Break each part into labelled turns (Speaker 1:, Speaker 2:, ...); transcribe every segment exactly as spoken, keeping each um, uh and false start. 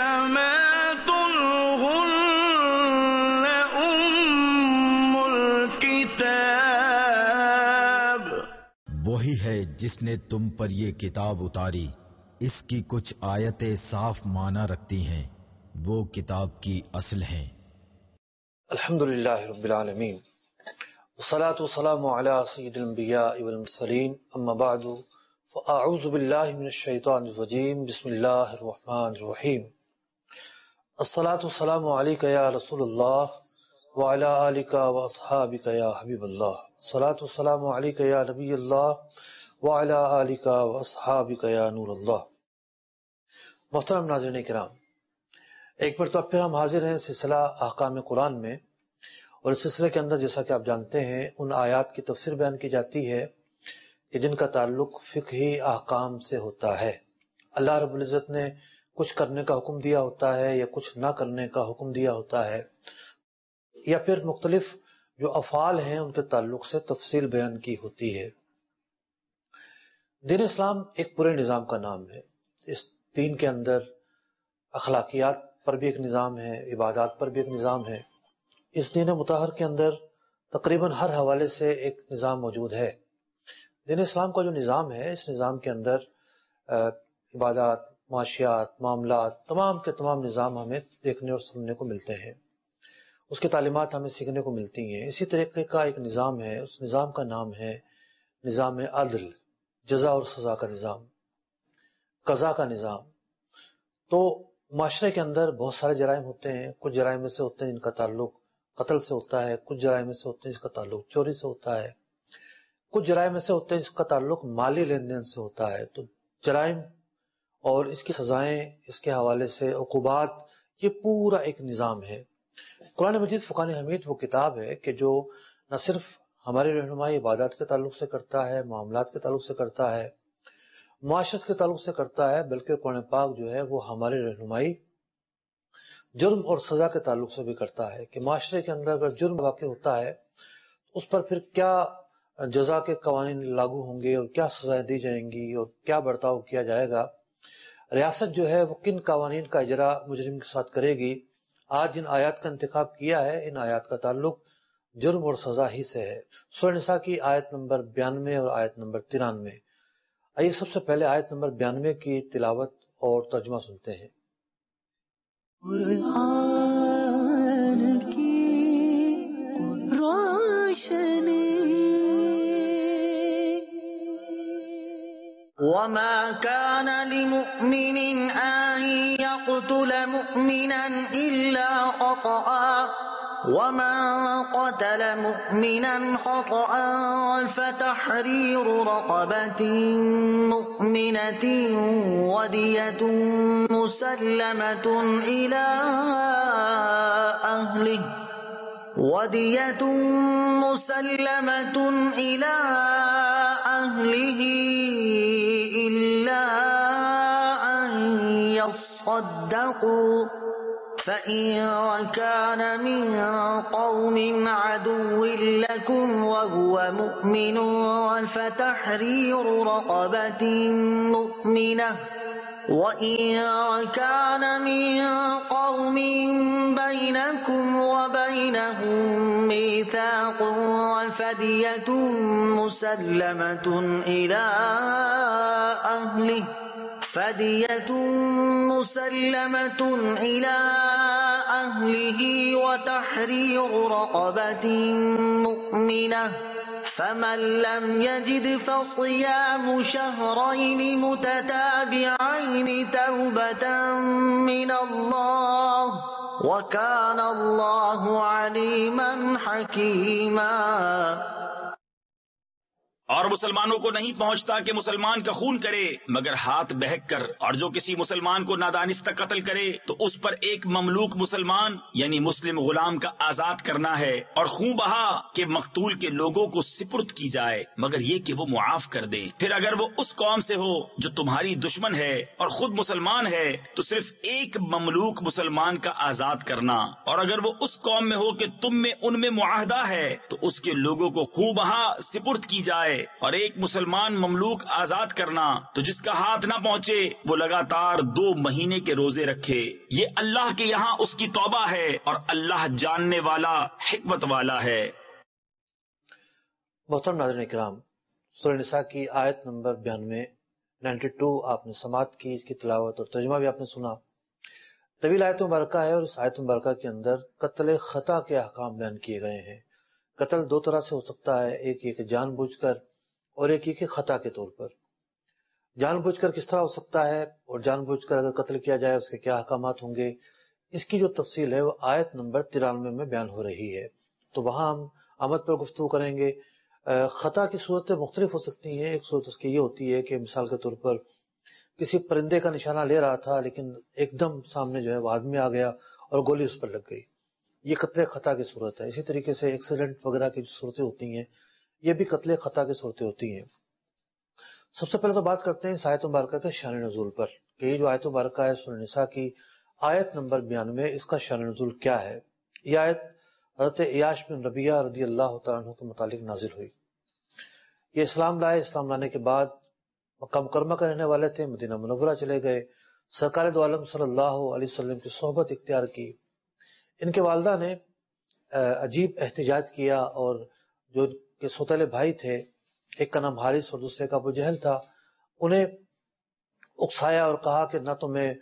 Speaker 1: أماتهن أم الكتاب.
Speaker 2: وہی ہے جس نے تم پر یہ کتاب اتاری، اس کی کچھ آیتیں صاف معنی رکھتی ہیں، وہ کتاب کی اصل ہیں۔
Speaker 3: الحمدللہ رب العالمین، والصلاة والسلام علی سید الانبیاء والمرسلین، اما بعد فاعوذ باللہ من الشیطان الرجیم، بسم اللہ الرحمن الرحیم۔ الصلاة والسلام علیک یا رسول اللہ وعلی آلک واصحابک یا حبیب اللہ، الصلاة والسلام علیک یا نبی اللہ وعلی آلک واصحابک یا نور اللہ۔ محترم ناظرین کرام، ایک بار تو پھر ہم حاضر ہیں سلسلہ احکام قرآن میں، اور اس سلسلے کے اندر جیسا کہ آپ جانتے ہیں ان آیات کی تفسیر بیان کی جاتی ہے کہ جن کا تعلق فقہی احکام سے ہوتا ہے۔ اللہ رب العزت نے کچھ کرنے کا حکم دیا ہوتا ہے یا کچھ نہ کرنے کا حکم دیا ہوتا ہے، یا پھر مختلف جو افعال ہیں ان کے تعلق سے تفصیل بیان کی ہوتی ہے۔ دین اسلام ایک پورے نظام کا نام ہے۔ اس دین کے اندر اخلاقیات پر بھی ایک نظام ہے، عبادات پر بھی ایک نظام ہے۔ اس دین مطہر کے اندر تقریباً ہر حوالے سے ایک نظام موجود ہے۔ دین اسلام کا جو نظام ہے، اس نظام کے اندر عبادات، معاشیات، معاملات، تمام کے تمام نظام ہمیں دیکھنے اور سننے کو ملتے ہیں، اس کی تعلیمات ہمیں سیکھنے کو ملتی ہیں۔ اسی طریقے کا ایک نظام ہے، اس نظام کا نام ہے نظام عدل، جزا اور سزا کا نظام، قضا کا نظام۔ تو معاشرے کے اندر بہت سارے جرائم ہوتے ہیں، کچھ جرائم میں سے ہوتے ہیں جن کا تعلق قتل سے ہوتا ہے، کچھ جرائم میں سے ہوتے ہیں جس کا تعلق چوری سے ہوتا ہے، کچھ جرائم میں سے ہوتے ہیں جس کا تعلق مالی لین دین سے ہوتا ہے۔ تو جرائم اور اس کی سزائیں، اس کے حوالے سے عقوبات، یہ پورا ایک نظام ہے۔ قرآن مجید فرقان حمید وہ کتاب ہے کہ جو نہ صرف ہماری رہنمائی عبادات کے تعلق سے کرتا ہے، معاملات کے تعلق سے کرتا ہے، معاشرت کے تعلق سے کرتا ہے، بلکہ قرآن پاک جو ہے وہ ہماری رہنمائی جرم اور سزا کے تعلق سے بھی کرتا ہے کہ معاشرے کے اندر اگر جرم واقع ہوتا ہے اس پر پھر کیا جزا کے قوانین لاگو ہوں گے اور کیا سزائیں دی جائیں گی اور کیا برتاؤ کیا جائے گا، ریاست جو ہے وہ کن قوانین کا اجرا مجرم کے ساتھ کرے گی۔ آج جن آیات کا انتخاب کیا ہے ان آیات کا تعلق جرم اور سزا ہی سے ہے۔ سورہ نساء کی آیت نمبر بیانوے اور آیت نمبر ترانوے۔ آئیے سب سے پہلے آیت نمبر بیانوے کی تلاوت اور ترجمہ سنتے ہیں۔
Speaker 4: قرآن کی روشنی وما كان لمؤمن أن يقتل مؤمنا إلا خطأ ومن قتل مؤمنا خطأ فتحرير رقبة مؤمنة ودية مسلمة إلى أهله ودية مسلمة إلى أهله إلا أن يصدقوا فإن كان من قوم عدو لكم وهو مؤمن فتحرير رقبة مؤمنة وإن كان من قوم بينكم وبينهم ميثاق فدية مسلمة إلى أهله فدية مسلمة إلى أهله وتحرير رقبة مؤمنة فمن لم يجد فصيام شهرين متتابعين توبة من الله وكان الله عليما حكيما۔
Speaker 5: اور مسلمانوں کو نہیں پہنچتا کہ مسلمان کا خون کرے مگر ہاتھ بہک کر، اور جو کسی مسلمان کو نادانستہ قتل کرے تو اس پر ایک مملوک مسلمان یعنی مسلم غلام کا آزاد کرنا ہے، اور خون بہا کہ مقتول کے لوگوں کو سپرد کی جائے مگر یہ کہ وہ معاف کر دیں۔ پھر اگر وہ اس قوم سے ہو جو تمہاری دشمن ہے اور خود مسلمان ہے تو صرف ایک مملوک مسلمان کا آزاد کرنا، اور اگر وہ اس قوم میں ہو کہ تم میں ان میں معاہدہ ہے تو اس کے لوگوں کو خون بہا سپرد کی جائے اور ایک مسلمان مملوک آزاد کرنا تو جس کا ہاتھ نہ پہنچے وہ لگاتار دو مہینے کے روزے رکھے. یہ اللہ کے یہاں اس کی توبہ ہے اور اللہ جاننے والا حکمت والا ہے.
Speaker 3: محترم ناظرین کرام، سورہ نساء کی آیت نمبر بانوے نائنٹی ٹو آپ نے سماعت کی، اس کی تلاوت اور ترجمہ بھی آپ نے سنا. طویل آیت مبارکہ ہے اور اس آیت مبارکہ کے اندر قتل خطا کے احکام بیان کیے گئے ہیں. قتل دو طرح سے ہو سکتا ہے، ایک یہ کہ جان بوجھ کر اور ایک یہ کہ خطا کے طور پر. جان بوجھ کر کس طرح ہو سکتا ہے اور جان بوجھ کر اگر قتل کیا جائے اس کے کیا احکامات ہوں گے، اس کی جو تفصیل ہے وہ آیت نمبر ترانوے میں بیان ہو رہی ہے. تو وہاں ہم آمد پر گفتگو کریں گے. خطا کی صورتیں مختلف ہو سکتی ہیں. ایک صورت اس کی یہ ہوتی ہے کہ مثال کے طور پر کسی پرندے کا نشانہ لے رہا تھا لیکن ایک دم سامنے جو ہے وہ آدمی آ گیا اور گولی اس پر لگ گئی، یہ قتل خطا کی صورت ہے. اسی طریقے سے ایکسیڈنٹ وغیرہ کی جو صورتیں ہوتی ہیں یہ بھی قتل خطا کی صورتیں ہوتی ہیں. سب سے پہلے تو بات کرتے ہیں اس آیت مبارکہ کے شان نزول پر کہ یہ جو آیت مبارکہ ہے سورہ نساء کی آیت نمبر بیانوے، اس کا شان نزول کیا ہے. یہ آیت حضرت عیاش بن ربیعہ رضی اللہ تعالیٰ عنہ کے متعلق نازل ہوئی. یہ اسلام لائے، اسلام لانے کے بعد مکہ مکرمہ کا رہنے والے تھے، مدینہ منورہ چلے گئے، سرکار دو عالم صلی اللہ علیہ وسلم کی صحبت اختیار کی. ان کے والدہ نے عجیب احتجاج کیا اور جو کہ سوتیلے بھائی تھے، ایک کا نام حارث اور دوسرے کا ابو جہل تھا، انہیں اکسایا اور کہا کہ نہ تو میں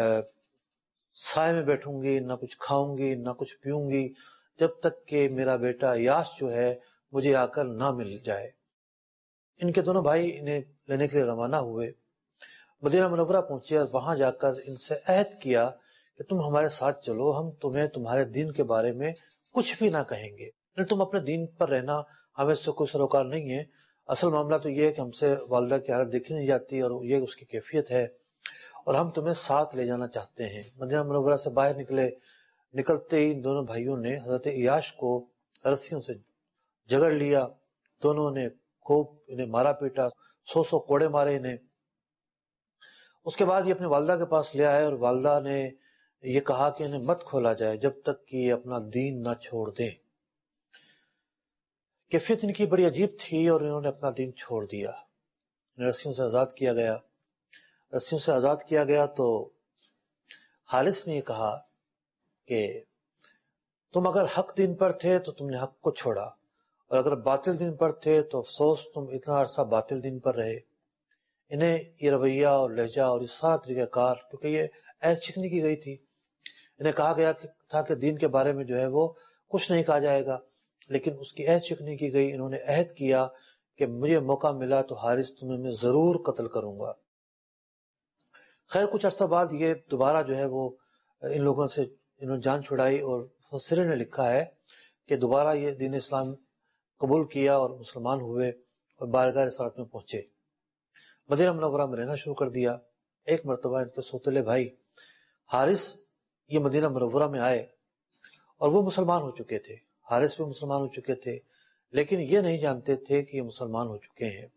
Speaker 3: سائے میں بیٹھوں گی، نہ کچھ کھاؤں گی، نہ کچھ پیوں گی جب تک کہ میرا بیٹا یاس جو ہے مجھے آ کر نہ مل جائے. ان کے دونوں بھائی انہیں لینے کے لیے روانہ ہوئے، مدینہ منورہ پہنچے اور وہاں جا کر ان سے عہد کیا کہ تم ہمارے ساتھ چلو، ہم تمہیں تمہارے دین کے بارے میں کچھ بھی نہ کہیں گے، یعنی تم اپنے دین پر رہنا، ہمیں اس سے کوئی سروکار نہیں ہے. اصل معاملہ تو یہ ہے کہ ہم سے والدہ کی حالت دیکھی نہیں جاتی اور یہ اس کی کیفیت ہے اور ہم تمہیں ساتھ لے جانا چاہتے ہیں. مدینہ منورہ سے باہر نکلے، نکلتے ہی دونوں بھائیوں نے حضرت عیاش کو رسیوں سے جگڑ لیا. دونوں نے خوب انہیں مارا پیٹا، سو سو کوڑے مارے انہیں. اس کے بعد یہ اپنی والدہ کے پاس لے آئے اور والدہ نے یہ کہا کہ انہیں مت کھولا جائے جب تک کہ یہ اپنا دین نہ چھوڑ دیں. کیفیت ان کی بڑی عجیب تھی اور انہوں نے اپنا دین چھوڑ دیا. رسیوں سے آزاد کیا گیا. رسیوں سے آزاد کیا گیا تو حارث نے یہ کہا کہ تم اگر حق دین پر تھے تو تم نے حق کو چھوڑا، اور اگر باطل دین پر تھے تو افسوس تم اتنا عرصہ باطل دین پر رہے. انہیں یہ رویہ اور لہجہ اور یہ سارا طریقہ کار، کیونکہ یہ ایس چکنی کی گئی تھی، انہیں کہا گیا تھا کہ دین کے بارے میں جو ہے وہ کچھ نہیں کہا جائے گا، لیکن اس کی ایس چکنی کی گئی. انہوں نے عہد کیا کہ مجھے موقع ملا تو حارث تمہیں میں ضرور قتل کروں گا. خیر کچھ عرصہ بعد یہ دوبارہ جو ہے وہ ان لوگوں سے انہوں نے جان چھڑائی اور مفسرین نے لکھا ہے کہ دوبارہ یہ دین اسلام قبول کیا اور مسلمان ہوئے اور بارگاہ رسالت میں پہنچے. مدینہ منورہ میں رہنا شروع کر دیا. ایک مرتبہ ان کے سوتیلے بھائی حارث یہ مدینہ منورہ میں آئے اور وہ مسلمان ہو چکے تھے. حارث بھی مسلمان ہو چکے تھے لیکن یہ نہیں جانتے تھے کہ یہ مسلمان ہو چکے ہیں.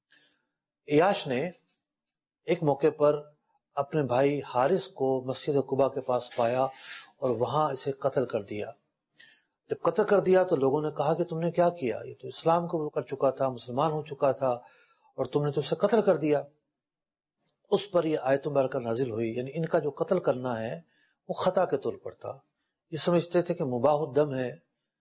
Speaker 3: عیاش نے ایک موقع پر اپنے بھائی حارث کو مسجد قباء کے پاس پایا اور وہاں اسے قتل کر دیا. جب قتل کر دیا تو لوگوں نے کہا کہ تم نے کیا کیا، یہ تو اسلام قبول کر چکا تھا، مسلمان ہو چکا تھا اور تم نے تو اسے قتل کر دیا. اس پر یہ آیت مبارکہ نازل ہوئی، یعنی ان کا جو قتل کرنا ہے وہ خطا کے طور پر تھا. یہ سمجھتے تھے کہ مباح الدم ہے،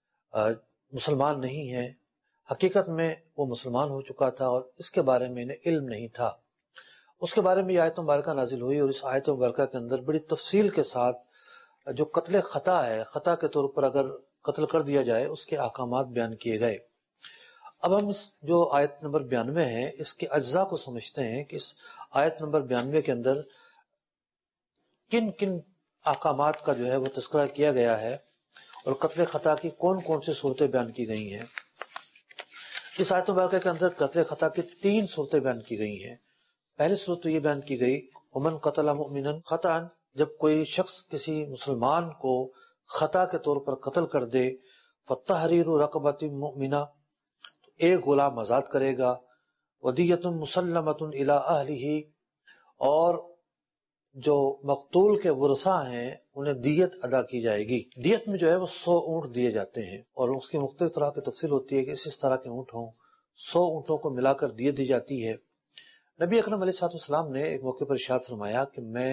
Speaker 3: مسلمان نہیں ہے. حقیقت میں وہ مسلمان ہو چکا تھا اور اس کے بارے میں انہیں علم نہیں تھا. اس کے بارے میں یہ آیت مبارکہ نازل ہوئی اور اس آیت مبارکہ کے اندر بڑی تفصیل کے ساتھ جو قتل خطا ہے، خطا کے طور پر اگر قتل کر دیا جائے اس کے احکامات بیان کیے گئے. اب ہم اس جو آیت نمبر بیانوے ہے اس کے اجزاء کو سمجھتے ہیں کہ اس آیت نمبر بیانوے کے اندر کن کن احکامات کا جو ہے وہ تذکرہ کیا گیا ہے اور قتل خطا کی کون کون سی صورتیں بیان کی گئی ہیں. اس آیت مبارکہ کے اندر قتل خطا کی تین صورتیں بیان کی گئی ہیں. پہلی صورت تو یہ بیان کی گئی ومن قتل مؤمنا خطأ، جب کوئی شخص کسی مسلمان کو خطا کے طور پر قتل کر دے، فتحریر رقبۃ مؤمنہ، تو ایک غلام آزاد کرے گا، ودیۃ مسلمۃ الی اہلہ، اور جو مقتول کے ورثاء ہیں انہیں دیت ادا کی جائے گی. دیت میں جو ہے وہ سو اونٹ دیے جاتے ہیں اور اس کی مختلف طرح کی تفصیل ہوتی ہے کہ اس اس طرح کے اونٹ ہوں، سو اونٹوں کو ملا کر دیت دی جاتی ہے۔ نبی اکرم علیہ الصلوۃ والسلام نے ایک موقع پر ارشاد فرمایا کہ میں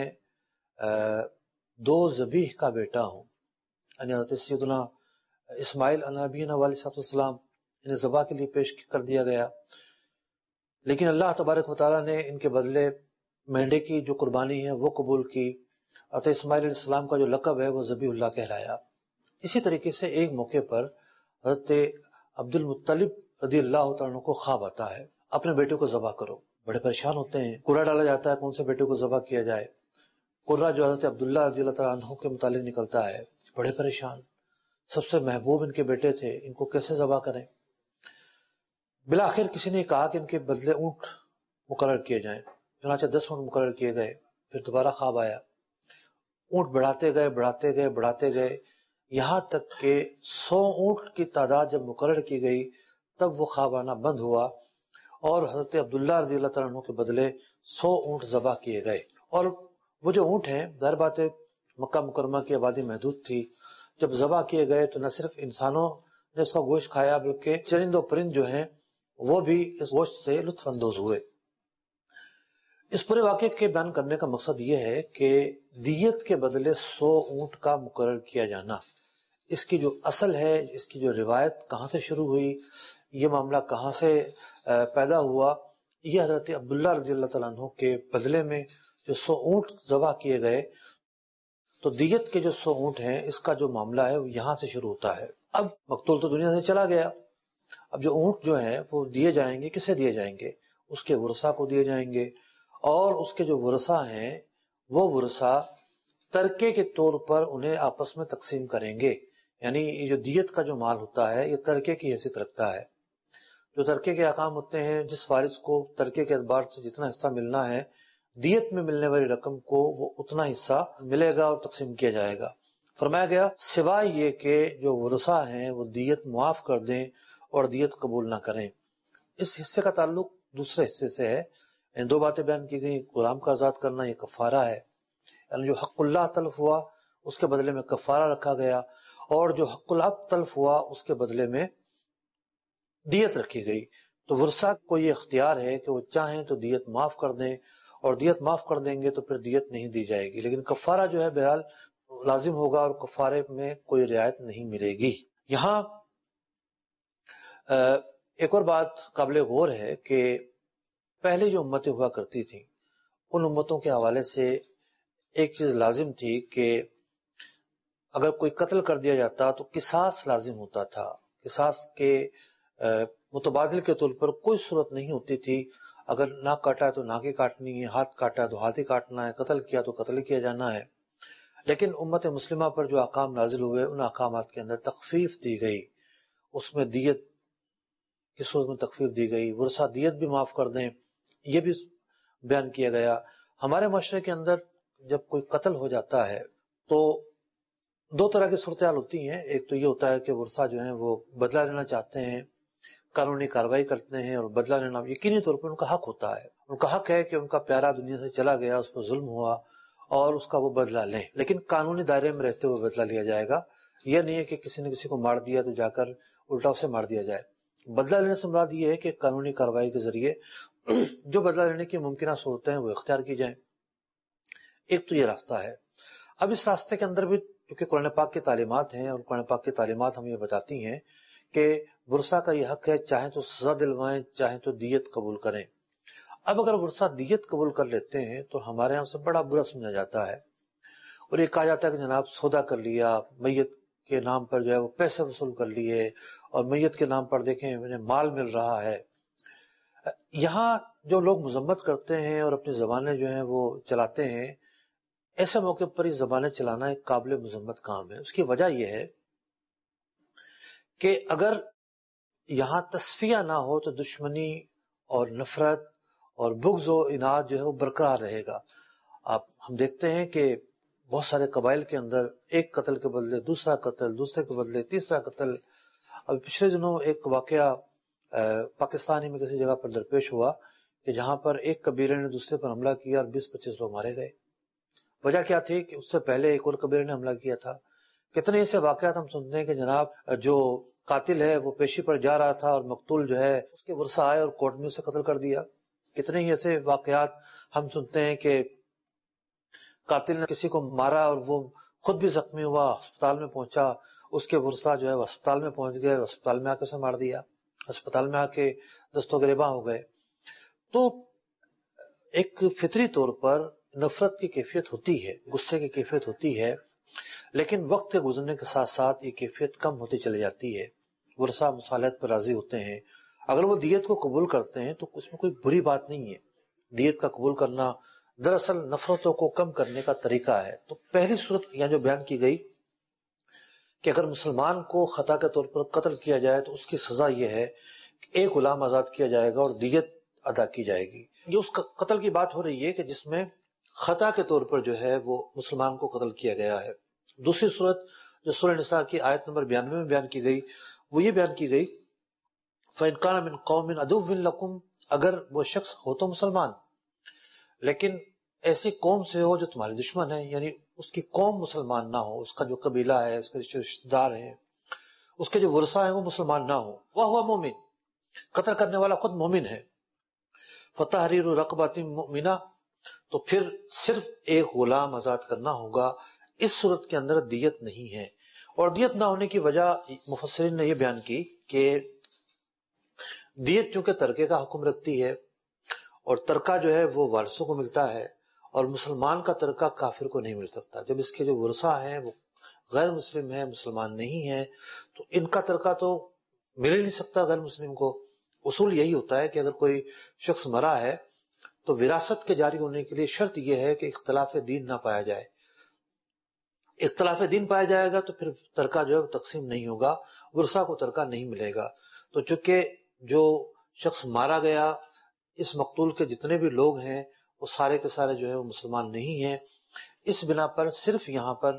Speaker 3: دو ذبیح کا بیٹا ہوں، یعنی حضرت سیدنا اسماعیل نبی علیہ الصلوۃ والسلام انہیں ذبح کے لیے پیش کر دیا گیا، لیکن اللہ تبارک و تعالیٰ نے ان کے بدلے مینڈے کی جو قربانی ہے وہ قبول کی۔ حضرت اسماعیل علیہ السلام کا جو لقب ہے وہ ذبیح اللہ کہلایا۔ اسی طریقے سے ایک موقع پر حضرت عبد المطلب رضی اللہ تعالیٰ عنہ کو خواب آتا ہے، اپنے بیٹے کو ذبح کرو۔ بڑے پریشان ہوتے ہیں، قرہ ڈالا جاتا ہے کون سے بیٹے کو ذبح کیا جائے۔ قرہ جو حضرت عبداللہ رضی اللہ تعالیٰ عنہ کے متعلق نکلتا ہے، بڑے پریشان، سب سے محبوب ان کے بیٹے تھے، ان کو کیسے ذبح کریں۔ بالآخر کسی نے کہا کہ ان کے بدلے اونٹ مقرر کیے جائیں، چنانچہ دس اونٹ مقرر کیے گئے۔ پھر دوبارہ خواب آیا، اونٹ بڑھاتے گئے بڑھاتے گئے بڑھاتے گئے یہاں تک کہ سو اونٹ کی تعداد جب مقرر کی گئی تب وہ خواب آنا بند ہوا اور حضرت عبداللہ رضی اللہ تعالیٰ عنہ کے بدلے سو اونٹ ذبح کیے گئے۔ اور وہ جو اونٹ ہیں، ظاہر بات ہے مکہ مکرمہ کی آبادی محدود تھی، جب ذبح کیے گئے تو نہ صرف انسانوں نے اس کا گوشت کھایا بلکہ چرند و پرند جو ہیں وہ بھی اس گوشت سے لطف اندوز ہوئے۔ اس پورے واقعے کے بیان کرنے کا مقصد یہ ہے کہ دیت کے بدلے سو اونٹ کا مقرر کیا جانا، اس کی جو اصل ہے، اس کی جو روایت کہاں سے شروع ہوئی، یہ معاملہ کہاں سے پیدا ہوا، یہ حضرت عبداللہ رضی اللہ تعالیٰ عنہ کے بدلے میں جو سو اونٹ ذبح کیے گئے، تو دیت کے جو سو اونٹ ہیں اس کا جو معاملہ ہے وہ یہاں سے شروع ہوتا ہے۔ اب مقتول تو دنیا سے چلا گیا، اب جو اونٹ جو ہیں وہ دیے جائیں گے، کسے دیے جائیں گے؟ اس کے ورثاء کو دیے جائیں گے، اور اس کے جو ورثاء ہیں وہ ورثاء ترکے کے طور پر انہیں آپس میں تقسیم کریں گے۔ یعنی یہ جو دیت کا جو مال ہوتا ہے یہ ترکے کی حیثیت رکھتا ہے۔ جو ترکے کے احکام ہوتے ہیں، جس وارث کو ترکے کے اعتبار سے جتنا حصہ ملنا ہے، دیت میں ملنے والی رقم کو وہ اتنا حصہ ملے گا اور تقسیم کیا جائے گا۔ فرمایا گیا سوائے یہ کہ جو ورثاء ہیں وہ دیت معاف کر دیں اور دیت قبول نہ کریں۔ اس حصے کا تعلق دوسرے حصے سے ہے، یعنی دو باتیں بیان کی گئیں، غلام کا آزاد کرنا، یہ کفارہ ہے، یعنی جو حق اللہ تلف ہوا اس کے بدلے میں کفارہ رکھا گیا، اور جو حق العبد تلف ہوا اس کے بدلے میں دیت رکھی گئی۔ تو ورثاء کو یہ اختیار ہے کہ وہ چاہیں تو دیت معاف کر دیں، اور دیت معاف کر دیں گے تو پھر دیت نہیں دی جائے گی، لیکن کفارہ جو ہے بہرحال لازم ہوگا اور کفارے میں کوئی رعایت نہیں ملے گی۔ یہاں ایک اور بات قابل غور ہے کہ پہلے جو امتیں ہوا کرتی تھیں ان امتوں کے حوالے سے ایک چیز لازم تھی کہ اگر کوئی قتل کر دیا جاتا تو قصاص لازم ہوتا تھا، قصاص کے متبادل کے طور پر کوئی صورت نہیں ہوتی تھی، اگر ناک کاٹا ہے تو ناک ہی کاٹنی ہے، ہاتھ کاٹا ہے تو ہاتھ ہی کاٹنا ہے، قتل کیا تو قتل کیا جانا ہے۔ لیکن امت مسلمہ پر جو احکام نازل ہوئے ان احکامات کے اندر تخفیف دی گئی، اس میں دیت کی صورت میں تخفیف دی گئی، ورثہ دیت بھی معاف کر دیں یہ بھی بیان کیا گیا۔ ہمارے معاشرے کے اندر جب کوئی قتل ہو جاتا ہے تو دو طرح کی صورتحال ہوتی ہیں، ایک تو یہ ہوتا ہے کہ ورثہ جو ہیں وہ بدلہ لینا چاہتے ہیں، قانونی کارروائی کرتے ہیں، اور بدلہ لینا یقینی طور پر ان کا حق ہوتا ہے، ان کا حق ہے کہ ان کا پیارا دنیا سے چلا گیا، اس پر ظلم ہوا اور اس کا وہ بدلہ لیں، لیکن قانونی دائرے میں رہتے ہوئے بدلہ لیا جائے گا۔ یہ نہیں ہے کہ کسی نے کسی کو مار دیا تو جا کر الٹا اسے مار دیا جائے۔ بدلہ لینے سے مراد یہ ہے کہ قانونی کارروائی کے ذریعے جو بدلہ لینے کی ممکنہ صورتیں ہیں وہ اختیار کی جائیں۔ ایک تو یہ راستہ ہے۔ اب اس راستے کے اندر بھی کیونکہ قرآن پاک کی تعلیمات ہیں، اور قرآن پاک کی تعلیمات ہمیں یہ بتاتی ہیں کہ ورثہ کا یہ حق ہے چاہیں تو سزا دلوائیں چاہیں تو دیت قبول کریں۔ اب اگر ورثہ دیت قبول کر لیتے ہیں تو ہمارے یہاں سے بڑا برا سمجھا جاتا ہے، اور یہ کہا جاتا ہے کہ جناب سودا کر لیا، میت کے نام پر جو ہے وہ پیسے وصول کر لیے، اور میت کے نام پر دیکھیں انہیں مال مل رہا ہے۔ یہاں جو لوگ مذمت کرتے ہیں اور اپنی زبانیں جو ہیں وہ چلاتے ہیں، ایسے موقع پر یہ زبانیں چلانا ایک قابل مذمت کام ہے۔ اس کی وجہ یہ ہے کہ اگر یہاں تصفیہ نہ ہو تو دشمنی اور نفرت اور بغض و عناد جو ہے وہ برقرار رہے گا۔ آپ ہم دیکھتے ہیں کہ بہت سارے قبائل کے اندر ایک قتل کے بدلے دوسرا قتل، دوسرے کے بدلے تیسرا قتل۔ اب پچھلے دنوں ایک واقعہ پاکستانی میں کسی جگہ پر درپیش ہوا کہ جہاں پر ایک قبیلے نے دوسرے پر حملہ کیا اور بیس پچیس لوگ مارے گئے۔ وجہ کیا تھی کہ اس سے پہلے ایک اور قبیلے نے حملہ کیا تھا۔ کتنے ایسے واقعات ہم سنتے ہیں کہ جناب جو قاتل ہے وہ پیشی پر جا رہا تھا اور مقتول جو ہے اس کے ورثہ آئے اور کورٹ میں اسے قتل کر دیا. کتنے ہی ایسے واقعات ہم سنتے ہیں کہ قاتل نے کسی کو مارا اور وہ خود بھی زخمی ہوا, ہسپتال میں پہنچا, اس کے ورثہ جو ہے وہ ہسپتال میں پہنچ گئے, ہسپتال میں آ کے اسے مار دیا, ہسپتال میں آ کے دست و گریباں ہو گئے. تو ایک فطری طور پر نفرت کی کیفیت ہوتی ہے, غصے کی کیفیت ہوتی ہے, لیکن وقت کے گزرنے کے ساتھ ساتھ یہ کیفیت کم ہوتی چلی جاتی ہے. ورثہ مصالحت پر راضی ہوتے ہیں, اگر وہ دیت کو قبول کرتے ہیں تو اس میں کوئی بری بات نہیں ہے. دیت کا قبول کرنا دراصل نفرتوں کو کم کرنے کا طریقہ ہے. تو پہلی صورت یہاں جو بیان کی گئی کہ اگر مسلمان کو خطا کے طور پر قتل کیا جائے تو اس کی سزا یہ ہے کہ ایک غلام آزاد کیا جائے گا اور دیت ادا کی جائے گی. یہ اس قتل کی بات ہو رہی ہے کہ جس میں خطا کے طور پر جو ہے وہ مسلمان کو قتل کیا گیا ہے. دوسری صورت جو سورہ نساء کی آیت نمبر بیانوے میں بیان کی گئی وہ یہ بیان کی گئی فَإِنْ كَانَ مِنْ قَوْمٍ عَدُوٍّ لَكُمْ, اگر وہ شخص ہو تو مسلمان لیکن ایسی قوم سے ہو جو تمہارے دشمن ہے, یعنی اس کی قوم مسلمان نہ ہو, اس کا جو قبیلہ ہے, اس کے جو رشتہ دار ہیں, اس کے جو ورثہ ہیں وہ مسلمان نہ ہو, وَهُوَ مُؤْمِنٌ, قتل کرنے والا خود مومن ہے, فَتَحْرِيرُ رَقَبَةٍ مُؤْمِنَةٍ, تو پھر صرف ایک غلام آزاد کرنا ہوگا. اس صورت کے اندر دیت نہیں ہے. اور دیت نہ ہونے کی وجہ مفسرین نے یہ بیان کی کہ دیت چونکہ ترکے کا حکم رکھتی ہے اور ترکہ جو ہے وہ وارثوں کو ملتا ہے اور مسلمان کا ترکہ کافر کو نہیں مل سکتا. جب اس کے جو ورثہ ہیں وہ غیر مسلم ہیں, مسلمان نہیں ہیں, تو ان کا ترکہ تو مل ہی نہیں سکتا غیر مسلم کو. اصول یہی ہوتا ہے کہ اگر کوئی شخص مرا ہے تو وراثت کے جاری ہونے کے لیے شرط یہ ہے کہ اختلاف دین نہ پایا جائے. اختلاف دین پایا جائے گا تو پھر ترکہ جو ہے تقسیم نہیں ہوگا, ورثہ کو ترکہ نہیں ملے گا. تو چونکہ جو شخص مارا گیا اس مقتول کے جتنے بھی لوگ ہیں وہ سارے کے سارے جو ہے وہ مسلمان نہیں ہیں, اس بنا پر صرف یہاں پر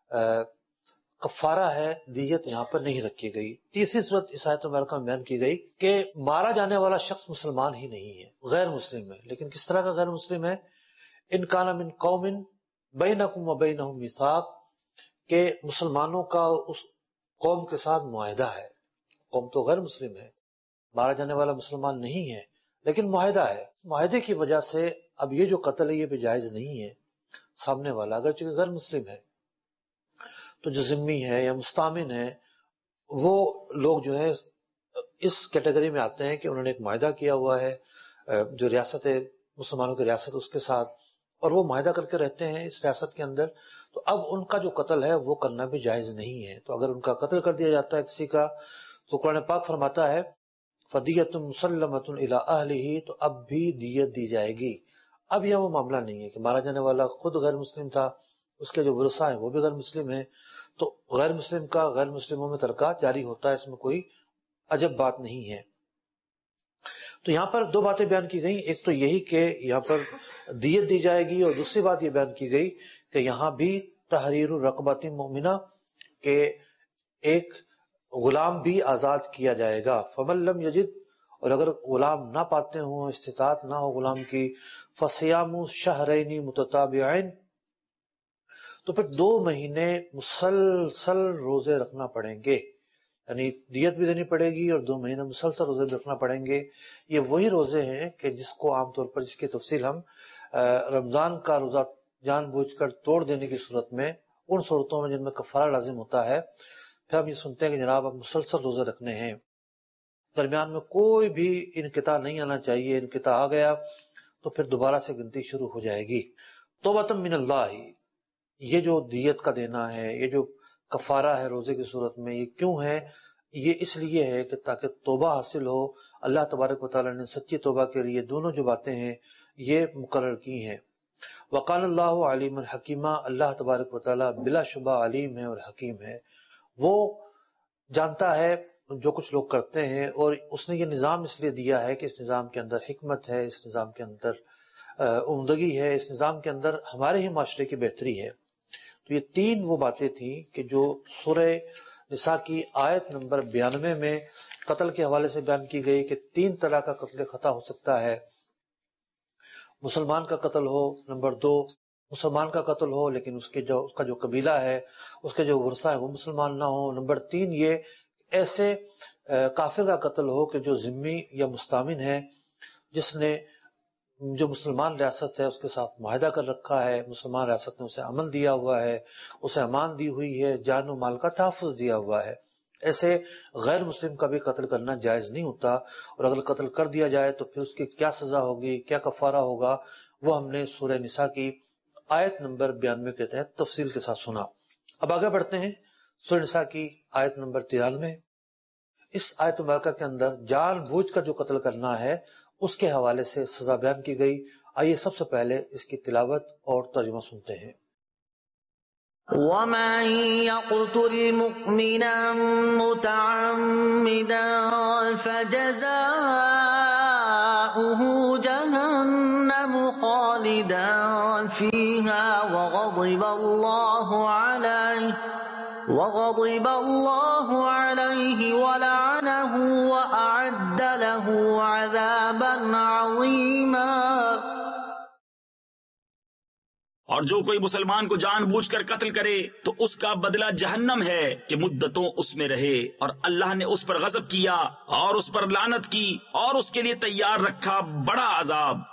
Speaker 3: کفارہ ہے, دیت یہاں پر نہیں رکھی گئی. تیسری صورت اس آیت مبارکہ میں بیان کی گئی کہ مارا جانے والا شخص مسلمان ہی نہیں ہے, غیر مسلم ہے. لیکن کس طرح کا غیر مسلم ہے؟ ان کان من قوم بینکم و بینہم میثاق, کہ مسلمانوں کا اس قوم کے ساتھ معاہدہ ہے. قوم تو غیر مسلم ہے, مارا جانے والا مسلمان نہیں ہے, لیکن معاہدہ ہے. معاہدے کی وجہ سے اب یہ جو قتل ہے یہ بھی جائز نہیں ہے. سامنے والا اگرچہ غیر مسلم ہے تو جو ذمہ ہے یا مستامن ہے وہ لوگ جو ہے اس کیٹیگری میں آتے ہیں کہ انہوں نے ایک معاہدہ کیا ہوا ہے جو ریاست ہے, مسلمانوں کی ریاست اس کے ساتھ, اور وہ معاہدہ کر کے رہتے ہیں اس ریاست کے اندر. تو اب ان کا جو قتل ہے وہ کرنا بھی جائز نہیں ہے. تو اگر ان کا قتل کر دیا جاتا ہے کسی کا تو قرآن پاک فرماتا ہے فدیۃ مسلمۃ الی اہلہ, تو اب بھی دیت دی جائے گی. اب یہ وہ معاملہ نہیں ہے کہ مارا جانے والا خود غیر مسلم تھا, اس کے جو ورثہ ہیں وہ بھی غیر مسلم ہیں, تو غیر مسلم کا غیر مسلموں میں ترکہ جاری ہوتا ہے, اس میں کوئی عجب بات نہیں ہے. تو یہاں پر دو باتیں بیان کی گئیں, ایک تو یہی کہ یہاں پر دیت دی جائے گی, اور دوسری بات یہ بیان کی گئی کہ یہاں بھی تحریر رقبۃ مؤمنہ, کہ ایک غلام بھی آزاد کیا جائے گا. فمن لم یجد, اور اگر غلام نہ پاتے ہوں, استطاعت نہ ہو غلام کی, فصیام شہرین متتابعین, تو پھر دو مہینے مسلسل روزے رکھنا پڑیں گے. یعنی دیت بھی دینی پڑے گی اور دو مہینے مسلسل روزے بھی رکھنا پڑیں گے. یہ وہی روزے ہیں کہ جس کو عام طور پر, جس کی تفصیل ہم رمضان کا روزہ جان بوجھ کر توڑ دینے کی صورت میں, ان صورتوں میں جن میں کفارہ لازم ہوتا ہے, پھر ہم یہ سنتے ہیں کہ جناب اب مسلسل روزے رکھنے ہیں, درمیان میں کوئی بھی انقطاع نہیں آنا چاہیے. انقطاع آ گیا تو پھر دوبارہ سے گنتی شروع ہو جائے گی. توبۃ من اللہ, یہ جو دیت کا دینا ہے, یہ جو کفارہ ہے روزے کی صورت میں, یہ کیوں ہے؟ یہ اس لیے ہے کہ تاکہ توبہ حاصل ہو. اللہ تبارک و تعالیٰ نے سچی توبہ کے لیے دونوں جو باتیں ہیں یہ مقرر کی ہیں. وقال اللہ علیم الحکیمہ, اللہ تبارک و تعالیٰ بلا شبہ علیم ہے اور حکیم ہے. وہ جانتا ہے جو کچھ لوگ کرتے ہیں, اور اس نے یہ نظام اس لیے دیا ہے کہ اس نظام کے اندر حکمت ہے, اس نظام کے اندر عمدگی ہے, اس نظام کے اندر ہمارے ہی معاشرے کی بہتری ہے. تو یہ تین وہ باتیں تھیں کہ جو سورہ نساء کی آیت نمبر بیانوے میں قتل کے حوالے سے بیان کی گئی کہ تین طرح کا قتل خطا ہو سکتا ہے. مسلمان کا قتل ہو, نمبر دو مسلمان کا قتل ہو لیکن اس کے جو اس کا جو قبیلہ ہے, اس کے جو ورثہ ہے وہ مسلمان نہ ہو, نمبر تین یہ ایسے کافر کا قتل ہو کہ جو ذمی یا مستامن ہے، جس نے جو مسلمان ریاست ہے اس کے ساتھ معاہدہ کر رکھا ہے، مسلمان ریاست نے اسے امن دیا ہوا ہے، اسے امان دی ہوئی ہے، جان و مال کا تحفظ دیا ہوا ہے، ایسے غیر مسلم کا بھی قتل کرنا جائز نہیں ہوتا. اور اگر قتل کر دیا جائے تو پھر اس کی کیا سزا ہوگی، کیا کفارہ ہوگا، وہ ہم نے سورہ نساء کی آیت نمبر بیانوے کے تحت تفصیل کے ساتھ سنا. اب آگے بڑھتے ہیں سورہ نساء کی آیت نمبر ترانوے. اس آیت مبارکہ کے اندر جان بوجھ کر جو قتل کرنا ہے اس کے حوالے سے سزا بیان کی گئی. آئیے سب سے پہلے اس کی تلاوت اور ترجمہ سنتے ہیں.
Speaker 4: وَمَن يَقْتُلْ مُؤْمِنًا مُتَعَمِّدًا فَجَزَاؤُهُ جَهَنَّمُ خَالِدًا فِيهَا وَغَضِبَ اللَّهُ عَلَيْهِ وغضب الله عليه ولعنه وأعد له عذابا عظيما.
Speaker 5: اور جو کوئی مسلمان کو جان بوجھ کر قتل کرے تو اس کا بدلہ جہنم ہے کہ مدتوں اس میں رہے، اور اللہ نے اس پر غضب کیا اور اس پر لعنت کی اور اس کے لیے تیار رکھا بڑا عذاب.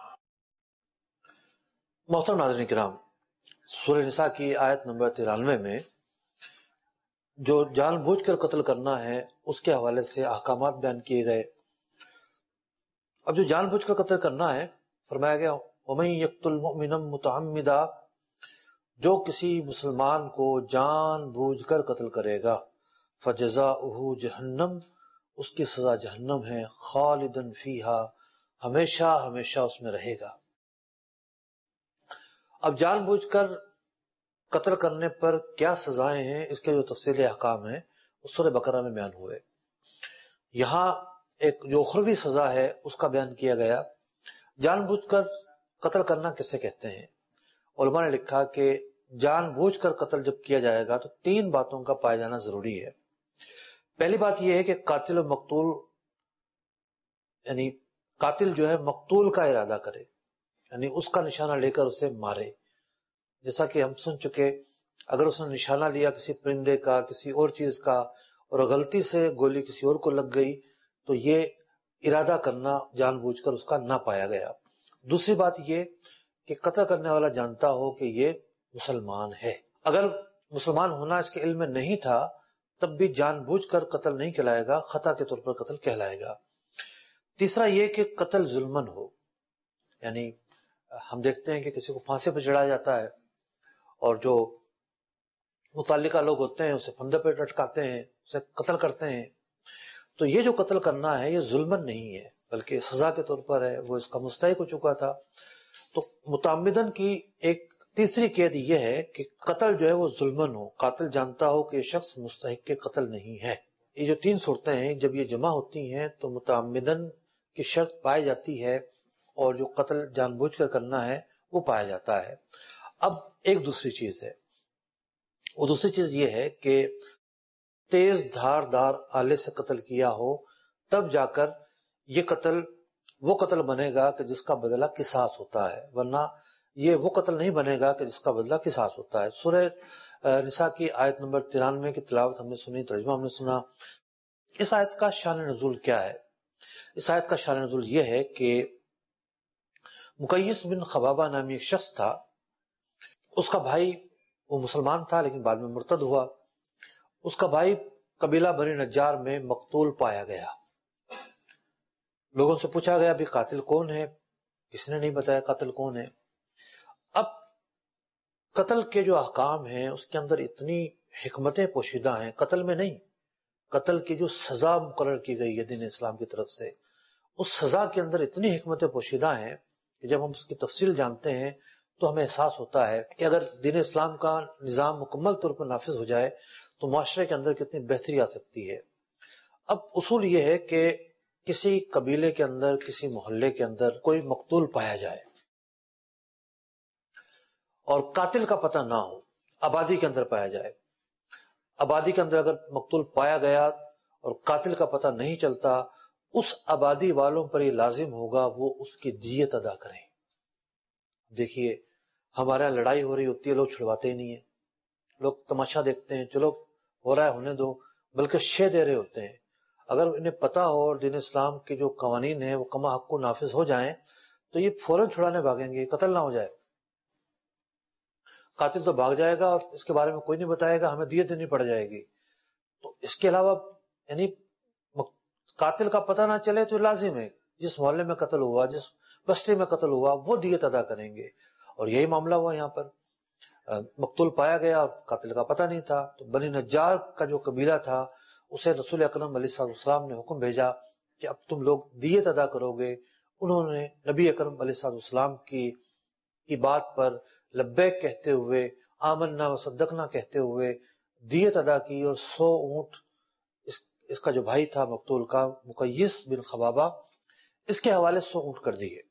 Speaker 3: محترم ناظرین کرام، سورہ نساء کی آیت نمبر ترانوے میں جو جان بوجھ کر قتل کرنا ہے اس کے حوالے سے احکامات بیان کیے گئے. اب جو جان بوجھ کر قتل کرنا ہے، فرمایا گیا وَمَن يَقْتُلْ مُؤْمِنًا مُتَعَمِّدًا، جو کسی مسلمان کو جان بوجھ کر قتل کرے گا، فَجَزَاؤُهُ جَهَنَّمُ، اس کی سزا جہنم ہے، خالداً فیہا، ہمیشہ ہمیشہ اس میں رہے گا. اب جان بوجھ کر قتل کرنے پر کیا سزائیں ہیں، اس کے جو تفصیلی احکام ہیں اس سورہ بقرہ میں بیان ہوئے. یہاں ایک جو اخروی سزا ہے اس کا بیان کیا گیا. جان بوجھ کر قتل کرنا کسے کہتے ہیں؟ علماء نے لکھا کہ جان بوجھ کر قتل جب کیا جائے گا تو تین باتوں کا پایا جانا ضروری ہے. پہلی بات یہ ہے کہ قاتل و مقتول، یعنی قاتل جو ہے مقتول کا ارادہ کرے، یعنی اس کا نشانہ لے کر اسے مارے. جیسا کہ ہم سن چکے، اگر اس نے نشانہ لیا کسی پرندے کا، کسی اور چیز کا، اور غلطی سے گولی کسی اور کو لگ گئی تو یہ ارادہ کرنا جان بوجھ کر اس کا نہ پایا گیا. دوسری بات یہ کہ قتل کرنے والا جانتا ہو کہ یہ مسلمان ہے. اگر مسلمان ہونا اس کے علم میں نہیں تھا تب بھی جان بوجھ کر قتل نہیں کہلائے گا، خطا کے طور پر قتل کہلائے گا. تیسرا یہ کہ قتل ظلمن ہو، یعنی ہم دیکھتے ہیں کہ کسی کو پھانسی پہ چڑھایا جاتا ہے اور جو متعلقہ لوگ ہوتے ہیں اسے پھندے پہ لٹکاتے ہیں، اسے قتل کرتے ہیں. تو یہ جو قتل کرنا ہے یہ ظلمن نہیں ہے بلکہ سزا کے طور پر ہے، وہ اس کا مستحق ہو چکا تھا. تو متعمدن کی ایک تیسری قید یہ ہے کہ قتل جو ہے وہ ظلمن ہو، قاتل جانتا ہو کہ یہ شخص مستحق کے قتل نہیں ہے. یہ جو تین صورتیں ہیں جب یہ جمع ہوتی ہیں تو متعمدن کی شرط پائی جاتی ہے اور جو قتل جان بوجھ کر کرنا ہے وہ پایا جاتا ہے. اب ایک دوسری چیز ہے، وہ دوسری چیز یہ ہے کہ تیز دھار دار آلے سے قتل کیا ہو تب جا کر یہ قتل وہ قتل بنے گا کہ جس کا بدلہ قصاص ہوتا ہے، ورنہ یہ وہ قتل نہیں بنے گا کہ جس کا بدلہ قصاص ہوتا ہے. سورہ نساء کی آیت نمبر ترانوے کی تلاوت ہم نے سنی، ترجمہ ہم نے سنا. اس آیت کا شان نزول کیا ہے؟ اس آیت کا شان نزول یہ ہے کہ مقیس بن خبابہ نامی ایک شخص تھا، اس کا بھائی وہ مسلمان تھا لیکن بعد میں مرتد ہوا. اس کا بھائی قبیلہ بنی نجار میں مقتول پایا گیا. لوگوں سے پوچھا گیا بھی قاتل کون ہے، کسی نے نہیں بتایا قاتل کون ہے. اب قتل کے جو احکام ہیں اس کے اندر اتنی حکمتیں پوشیدہ ہیں، قتل میں نہیں، قتل کی جو سزا مقرر کی گئی ہے دین اسلام کی طرف سے، اس سزا کے اندر اتنی حکمتیں پوشیدہ ہیں کہ جب ہم اس کی تفصیل جانتے ہیں تو ہمیں احساس ہوتا ہے کہ اگر دین اسلام کا نظام مکمل طور پر نافذ ہو جائے تو معاشرے کے اندر کتنی بہتری آ سکتی ہے. اب اصول یہ ہے کہ کسی قبیلے کے اندر، کسی محلے کے اندر کوئی مقتول پایا جائے اور قاتل کا پتہ نہ ہو، آبادی کے اندر پایا جائے. آبادی کے اندر اگر مقتول پایا گیا اور قاتل کا پتہ نہیں چلتا، اس آبادی والوں پر یہ لازم ہوگا وہ اس کی دیت ادا کریں. دیکھیے ہمارے یہاں لڑائی ہو رہی ہوتی ہے، لوگ چھڑواتے ہی نہیں ہیں، لوگ تماشا دیکھتے ہیں، چلو ہو رہا ہے ہونے دو، بلکہ شے دے رہے ہوتے ہیں. اگر انہیں پتا ہو اور دین اسلام کے جو قوانین ہیں وہ کما حق کو نافذ ہو جائیں تو یہ فوراً چھڑانے بھاگیں گے، قتل نہ ہو جائے. قاتل تو بھاگ جائے گا اور اس کے بارے میں کوئی نہیں بتائے گا، ہمیں دیت دینی پڑ جائے گی. تو اس کے علاوہ یعنی قاتل کا پتہ نہ چلے تو لازم ہے جس محلے میں قتل ہوا، جس بستی میں قتل ہوا، وہ دیت ادا کریں گے. اور یہی معاملہ ہوا یہاں پر. مقتول پایا گیا اور قاتل کا پتہ نہیں تھا، تو بنی نجار کا جو قبیلہ تھا اسے رسول اکرم علیہ السلام نے حکم بھیجا کہ اب تم لوگ دیت ادا کرو گے. انہوں نے نبی اکرم علیہ السلام کی کی بات پر لبیک کہتے ہوئے، آمنا و صدقنا کہتے ہوئے دیت ادا کی، اور سو اونٹ اس, اس کا جو بھائی تھا مقتول کا مقیس بن خبابہ، اس کے حوالے سو اونٹ کر دیے.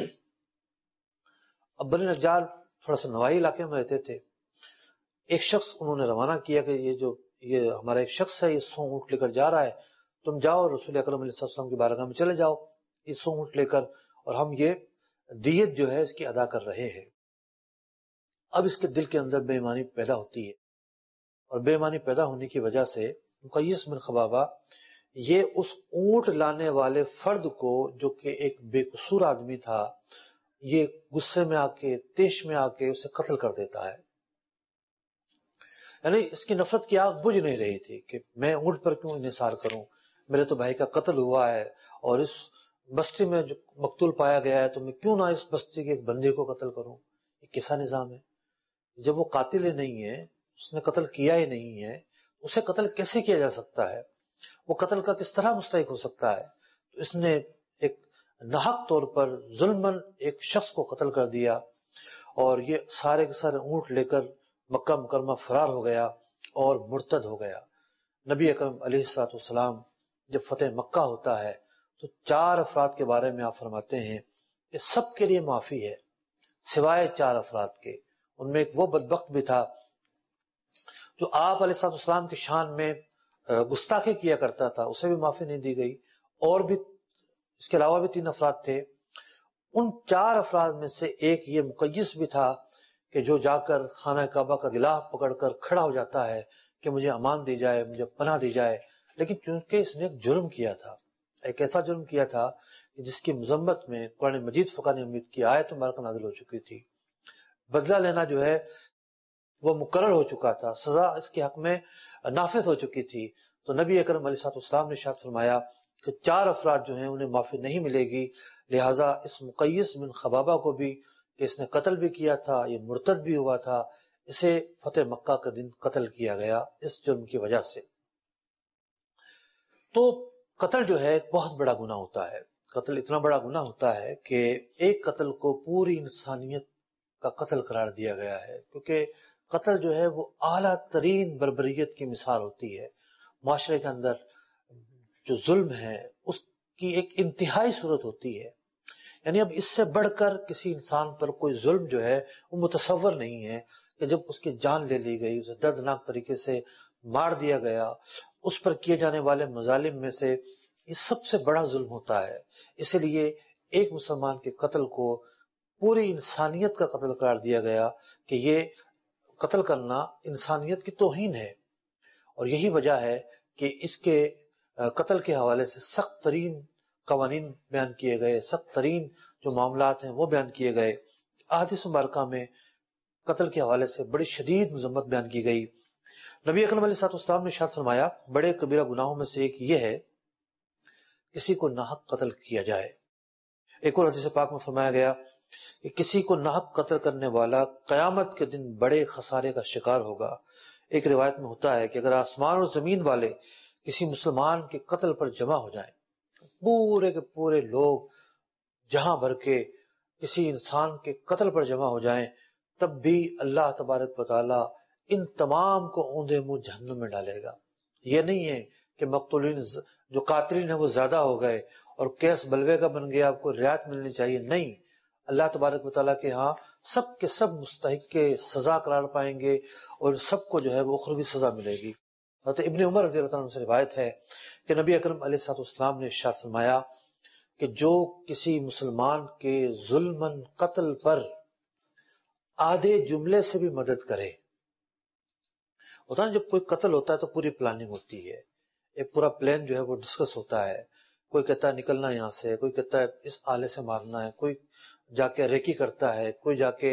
Speaker 3: اب بنی نجار تھوڑا سا نواحی علاقے میں رہتے تھے. ایک شخص انہوں نے روانہ کیا کہ یہ جو یہ ہمارا ایک شخص ہے، یہ سو اونٹ لے کر جا رہا ہے، تم جاؤ رسول اکرم علیہ السلام کی بارگاہ میں چلے جاؤ یہ سو اونٹ لے کر، اور ہم یہ دیت جو ہے اس کی ادا کر رہے ہیں. اب اس کے دل کے اندر بے ایمانی پیدا ہوتی ہے، اور بے ایمانی پیدا ہونے کی وجہ سے مقیس بن خبابہ یہ اس اونٹ لانے والے فرد کو، جو کہ ایک بے قصور آدمی تھا، یہ غصے میں آ کے، تیش میں آ کے اسے قتل کر دیتا ہے. یعنی اس کی نفرت کی آگ بجھ نہیں رہی تھی کہ میں اونٹ پر کیوں انحصار کروں، میرے تو بھائی کا قتل ہوا ہے، اور اس بستی میں جو مقتول پایا گیا ہے تو میں کیوں نہ اس بستی کے ایک بندے کو قتل کروں. یہ کیسا نظام ہے؟ جب وہ قاتل ہی نہیں ہے، اس نے قتل کیا ہی نہیں ہے، اسے قتل کیسے کیا جا سکتا ہے؟ وہ قتل کا کس طرح مستحق ہو سکتا ہے؟ تو اس نے ایک ناحق طور پر ظلماً ایک شخص کو قتل کر دیا، اور یہ سارے کے سارے اونٹ لے کر مکہ مکرمہ فرار ہو گیا اور مرتد ہو گیا. نبی اکرم علیہ الصلوۃ والسلام جب فتح مکہ ہوتا ہے تو چار افراد کے بارے میں آپ فرماتے ہیں کہ سب کے لیے معافی ہے سوائے چار افراد کے. ان میں ایک وہ بدبخت بھی تھا جو آپ علیہ الصلوۃ والسلام کی شان میں گستاخی کیا کرتا تھا، اسے بھی معافی نہیں دی گئی. اور بھی اس کے علاوہ بھی تین افراد تھے. ان چار افراد میں سے ایک یہ مقیس بھی تھا کہ جو جا کر خانہ کعبہ کا غلاف پکڑ کر کھڑا ہو جاتا ہے کہ مجھے امان دی جائے، مجھے پناہ دی جائے. لیکن چونکہ اس نے ایک جرم کیا تھا، ایک ایسا جرم کیا تھا کہ جس کی مذمت میں قرآن مجید فقان امید کی آیت مبارکہ نازل ہو چکی تھی، بدلہ لینا جو ہے وہ مقرر ہو چکا تھا، سزا اس کے حق میں نافذ ہو چکی تھی. تو نبی اکرم علیہ الصلوۃ والسلام نے ارشاد فرمایا کہ چار افراد جو ہیں انہیں معافی نہیں ملے گی، لہٰذا اس مقیس بن خبابہ کو بھی کہ اس نے قتل بھی کیا تھا، یہ مرتد بھی ہوا تھا، اسے فتح مکہ کے دن قتل کیا گیا اس جرم کی وجہ سے. تو قتل جو ہے ایک بہت بڑا گناہ ہوتا ہے. قتل اتنا بڑا گناہ ہوتا ہے کہ ایک قتل کو پوری انسانیت کا قتل قرار دیا گیا ہے، کیونکہ قتل جو ہے وہ اعلیٰ ترین بربریت کی مثال ہوتی ہے. معاشرے کے اندر جو ظلم ہے اس کی ایک انتہائی صورت ہوتی ہے. یعنی اب اس سے بڑھ کر کسی انسان پر کوئی ظلم جو ہے وہ متصور نہیں ہے کہ جب اس کی جان لے لی گئی، اسے دردناک طریقے سے مار دیا گیا. اس پر کیے جانے والے مظالم میں سے یہ سب سے بڑا ظلم ہوتا ہے. اس لیے ایک مسلمان کے قتل کو پوری انسانیت کا قتل قرار دیا گیا کہ یہ قتل کرنا انسانیت کی توہین ہے. اور یہی وجہ ہے کہ اس کے قتل کے حوالے سے سخت ترین قوانین بیان کیے گئے، سخت ترین جو معاملات ہیں وہ بیان کیے گئے. احادیث مبارکہ میں قتل کے حوالے سے بڑی شدید مذمت بیان کی گئی. نبی اکرم علیہ الصلوۃ والسلام نے ارشاد فرمایا بڑے کبیرہ گناہوں میں سے ایک یہ ہے کسی کو ناحق قتل کیا جائے. ایک اور حدیث پاک میں فرمایا گیا کہ کسی کو ناحق قتل کرنے والا قیامت کے دن بڑے خسارے کا شکار ہوگا. ایک روایت میں ہوتا ہے کہ اگر آسمان اور زمین والے کسی مسلمان کے قتل پر جمع ہو جائیں، پورے کے پورے لوگ جہاں بھر کے کسی انسان کے قتل پر جمع ہو جائیں، تب بھی اللہ تبارک و تعالی ان تمام کو اوندے منہ جہنم میں ڈالے گا. یہ نہیں ہے کہ مقتولین جو قاتلین ہیں وہ زیادہ ہو گئے اور کیس بلوے کا بن گیا، آپ کو رعایت ملنی چاہیے. نہیں، اللہ تبارک و تعالیٰ کے ہاں سب کے سب مستحق کے سزا قرار پائیں گے اور سب کو جو ہے وہ اخروی سزا ملے گی. حضرت ابن عمر رضی اللہ عنہ سے روایت ہے کہ نبی اکرم علیہ الصلوۃ والسلام نے ارشاد فرمایا کہ جو کسی مسلمان کے ظلماً قتل پر آدھے جملے سے بھی مدد کرے، ہوتا ہے جب کوئی قتل ہوتا ہے تو پوری پلاننگ ہوتی ہے، ایک پورا پلان جو ہے وہ ڈسکس ہوتا ہے. کوئی کہتا ہے نکلنا یہاں سے، کوئی کہتا ہے اس آلے سے مارنا ہے، کوئی جا کے ریکی کرتا ہے، کوئی جا کے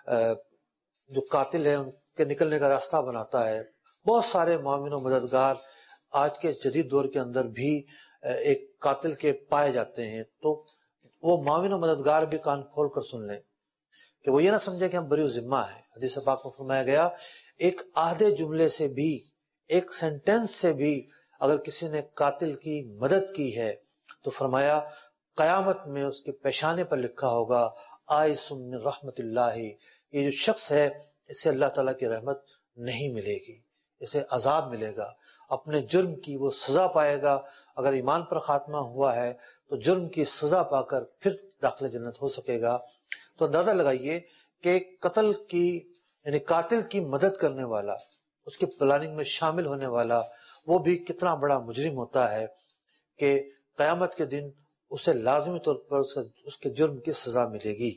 Speaker 3: جو قاتل ہے ان کے نکلنے کا راستہ بناتا ہے. بہت سارے معاون و مددگار آج کے جدید دور کے اندر بھی ایک قاتل کے پائے جاتے ہیں. تو وہ معاون و مددگار بھی کان کھول کر سن لیں کہ وہ یہ نہ سمجھے کہ ہم بری ذمہ ہیں. حدیث پاک میں فرمایا گیا ایک آدھے جملے سے بھی، ایک سینٹنس سے بھی اگر کسی نے قاتل کی مدد کی ہے تو فرمایا قیامت میں اس کے پیشانے پر لکھا ہوگا آئس من رحمت اللہ، یہ جو شخص ہے اسے اللہ تعالیٰ کی رحمت نہیں ملے گی، اسے عذاب ملے گا، اپنے جرم کی وہ سزا پائے گا. اگر ایمان پر خاتمہ ہوا ہے تو جرم کی سزا پا کر پھر داخل جنت ہو سکے گا. تو اندازہ لگائیے کہ قتل کی یعنی قاتل کی مدد کرنے والا، اس کی پلاننگ میں شامل ہونے والا وہ بھی کتنا بڑا مجرم ہوتا ہے کہ قیامت کے دن اسے لازمی طور پر اس کے جرم کی سزا ملے گی.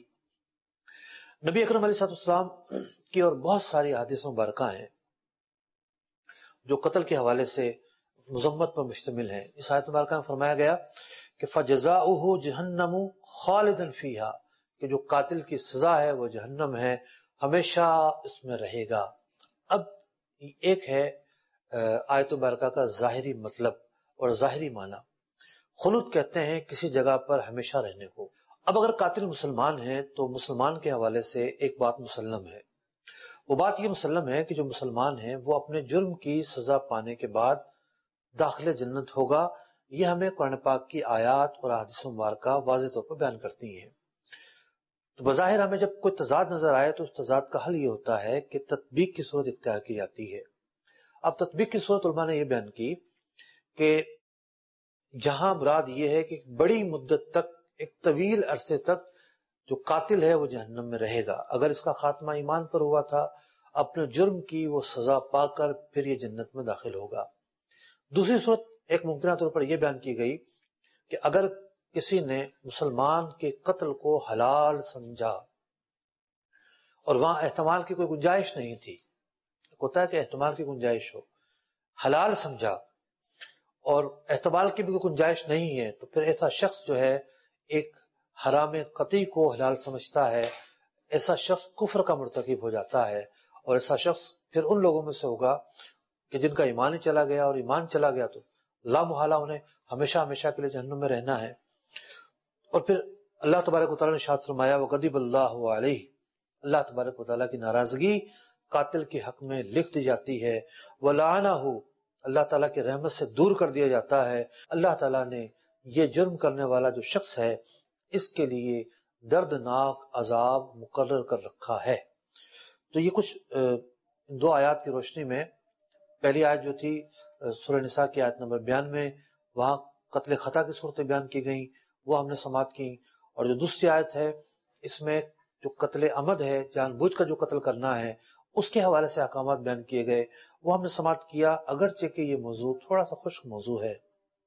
Speaker 3: نبی اکرم علیہ السلام کی اور بہت ساری احادیث مبارکہ ہیں جو قتل کے حوالے سے مذمت پر مشتمل ہیں. اس آیت مبارکہ میں فرمایا گیا کہ فَجَزَاؤُهُ جَهَنَّمُ خَالِدًا فِيهَا، کہ جو قاتل کی سزا ہے وہ جہنم ہے، ہمیشہ اس میں رہے گا. اب ایک ہے آیت مبارکہ کا ظاہری مطلب اور ظاہری معنی. خلود کہتے ہیں کسی جگہ پر ہمیشہ رہنے کو. اب اگر قاتل مسلمان ہیں تو مسلمان کے حوالے سے ایک بات مسلم ہے، وہ بات یہ مسلم ہے کہ جو مسلمان ہیں وہ اپنے جرم کی سزا پانے کے بعد داخل جنت ہوگا. یہ ہمیں قرآن پاک کی آیات اور احادیث مبارکہ واضح طور پر بیان کرتی ہیں. تو بظاہر ہمیں جب کوئی تضاد نظر آئے تو اس تضاد کا حل یہ ہوتا ہے کہ تطبیق کی صورت اختیار کی جاتی ہے. اب تطبیق کی صورت علماء نے یہ بیان کی کہ جہاں مراد یہ ہے کہ بڑی مدت تک، ایک طویل عرصے تک جو قاتل ہے وہ جہنم میں رہے گا. اگر اس کا خاتمہ ایمان پر ہوا تھا، اپنے جرم کی وہ سزا پا کر پھر یہ جنت میں داخل ہوگا. دوسری صورت ایک ممکنہ طور پر یہ بیان کی گئی کہ اگر کسی نے مسلمان کے قتل کو حلال سمجھا اور وہاں احتمال کی کوئی گنجائش نہیں تھی، ہوتا ہے کہ احتمال کی گنجائش ہو، حلال سمجھا اور احتمال کی بھی کوئی گنجائش نہیں ہے، تو پھر ایسا شخص جو ہے ایک حرام قطعی کو حلال سمجھتا ہے. ایسا شخص کفر کا مرتکب ہو جاتا ہے اور ایسا شخص پھر ان لوگوں میں سے ہوگا کہ جن کا ایمان ہی چلا گیا، اور ایمان چلا گیا تو لا محالہ انہیں ہمیشہ ہمیشہ کے لیے جہنم میں رہنا ہے. اور پھر اللہ تبارک و تعالیٰ نے ارشاد فرمایا وَغَضِبَ اللَّهُ عَلَيْهِ، اللہ تبارک و تعالیٰ کی ناراضگی قاتل کے حق میں لکھ دی جاتی ہے. وَلَعَنَهُ، اللہ تعالیٰ کی رحمت سے دور کر دیا جاتا ہے. اللہ تعالیٰ نے یہ جرم کرنے والا جو شخص ہے اس کے لیے دردناک عذاب مقرر کر رکھا ہے. تو یہ کچھ دو آیات کی روشنی میں، پہلی آیت جو تھی سورہ نساء کی آیت نمبر بیانوے، وہاں قتل خطا کی صورتیں بیان کی گئیں، وہ ہم نے سماعت کی. اور جو دوسری آیت ہے اس میں جو قتل عمد ہے، جان بوجھ کر جو قتل کرنا ہے، اس کے حوالے سے احکامات بیان کیے گئے، وہ ہم نے سماعت کیا. اگرچہ کہ یہ موضوع تھوڑا سا خشک موضوع ہے،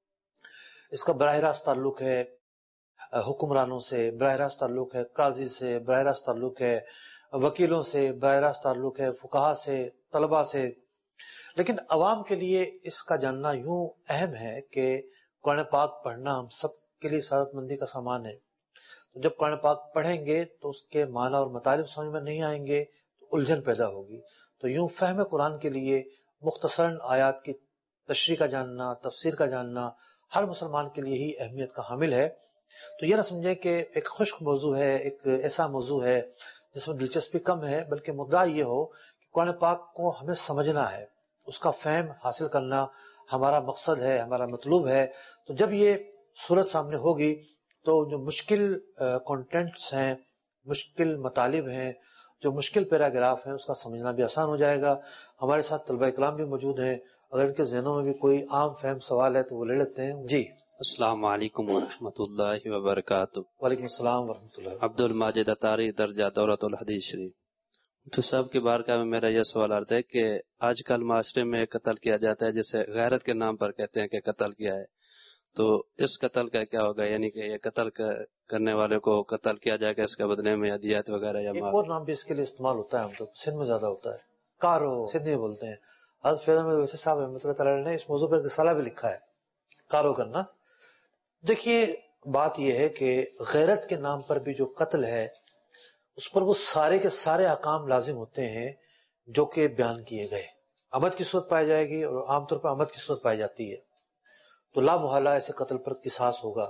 Speaker 3: اس کا براہ راست تعلق ہے حکمرانوں سے، براہ راست تعلق ہے قاضی سے، براہ راست تعلق ہے وکیلوں سے، براہ راست تعلق ہے فقہا سے، طلباء سے. لیکن عوام کے لیے اس کا جاننا یوں اہم ہے کہ قرآن پاک پڑھنا ہم سب کے لیے سعادت مندی کا سامان ہے. تو جب قرآن پاک پڑھیں گے تو اس کے معنی اور مطالب سمجھ میں نہیں آئیں گے تو الجھن پیدا ہوگی. تو یوں فہم قرآن کے لیے مختصراً آیات کی تشریح کا جاننا، تفسیر کا جاننا ہر مسلمان کے لیے ہی اہمیت کا حامل ہے. تو یہ نہ سمجھیں کہ ایک خشک موضوع ہے، ایک ایسا موضوع ہے جس میں دلچسپی کم ہے، بلکہ مدعا یہ ہو کہ قرآن پاک کو ہمیں سمجھنا ہے، اس کا فہم حاصل کرنا ہمارا مقصد ہے، ہمارا مطلوب ہے. تو جب یہ صورت سامنے ہوگی تو جو مشکل کنٹینٹس ہیں، مشکل مطالب ہیں، جو مشکل پیراگراف ہیں، اس کا سمجھنا بھی آسان ہو جائے گا. ہمارے ساتھ طلبہ اکرام بھی موجود ہیں، اگر ان کے ذہنوں میں بھی کوئی عام فہم سوال ہے تو وہ لے لیتے ہیں. جی
Speaker 6: السلام علیکم ورحمۃ اللہ وبرکاتہ.
Speaker 3: وعلیکم السلام ورحمۃ اللہ.
Speaker 6: عبد الماجد اطاری، درجہ دورۃ الحدیث شریف. تو صاحب کی بارگاہ میں میرا یہ سوال آتا ہے کہ آج کل معاشرے میں قتل کیا جاتا ہے جسے غیرت کے نام پر کہتے ہیں کہ قتل کیا ہے، تو اس قتل کا کیا ہوگا؟ یعنی کہ یہ قتل کرنے والے کو قتل کیا جائے گا اس کے بدلے میں ہدیات وغیرہ یا
Speaker 3: ایک اور نام بھی اس کے لیے استعمال ہوتا ہے، ہم تو سندھ میں زیادہ ہوتا ہے، کارو سندھ میں بولتے ہیں. حضرت فیض احمد ویسی صاحب رحمۃ اللہ تعالی نے اس موضوع پر رسالہ بھی لکھا ہے، کارو کرنا. دیکھیے بات یہ ہے کہ غیرت کے نام پر بھی جو قتل ہے اس پر وہ سارے کے سارے احکام لازم ہوتے ہیں جو کہ بیان کیے گئے. عمد کی صورت پائی جائے گی اور عام طور پر عمد کی صورت پائی جاتی ہے تو لا محالہ ایسے قتل پر قصاص ہوگا،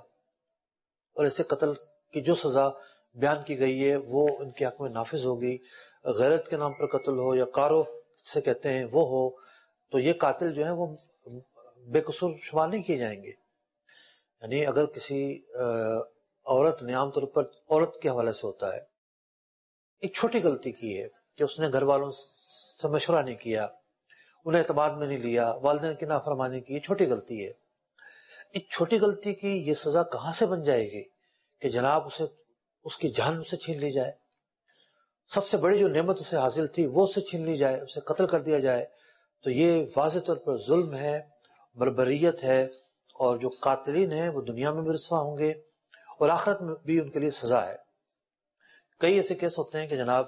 Speaker 3: اور ایسے قتل کی جو سزا بیان کی گئی ہے وہ ان کے حق میں نافذ ہوگی. غیرت کے نام پر قتل ہو یا کارو سے کہتے ہیں وہ ہو، تو یہ قاتل جو ہیں وہ بے قصور شمار نہیں کیے جائیں گے. یعنی اگر کسی عورت نے، عام طور پر عورت کے حوالے سے ہوتا ہے، ایک چھوٹی غلطی کی ہے کہ اس نے گھر والوں سے مشورہ نہیں کیا، انہیں اعتماد میں نہیں لیا، والدین کی نافرمانی کی، یہ چھوٹی غلطی ہے. ایک چھوٹی غلطی کی یہ سزا کہاں سے بن جائے گی کہ جناب اسے اس کی جان اسے چھین لی جائے، سب سے بڑی جو نعمت اسے حاصل تھی وہ اسے چھین لی جائے، اسے قتل کر دیا جائے. تو یہ واضح طور پر ظلم ہے، بربریت ہے، اور جو قاتلین ہیں وہ دنیا میں بھی رسوا ہوں گے اور آخرت میں بھی ان کے لیے سزا ہے. کئی ایسے کیس ہوتے ہیں کہ جناب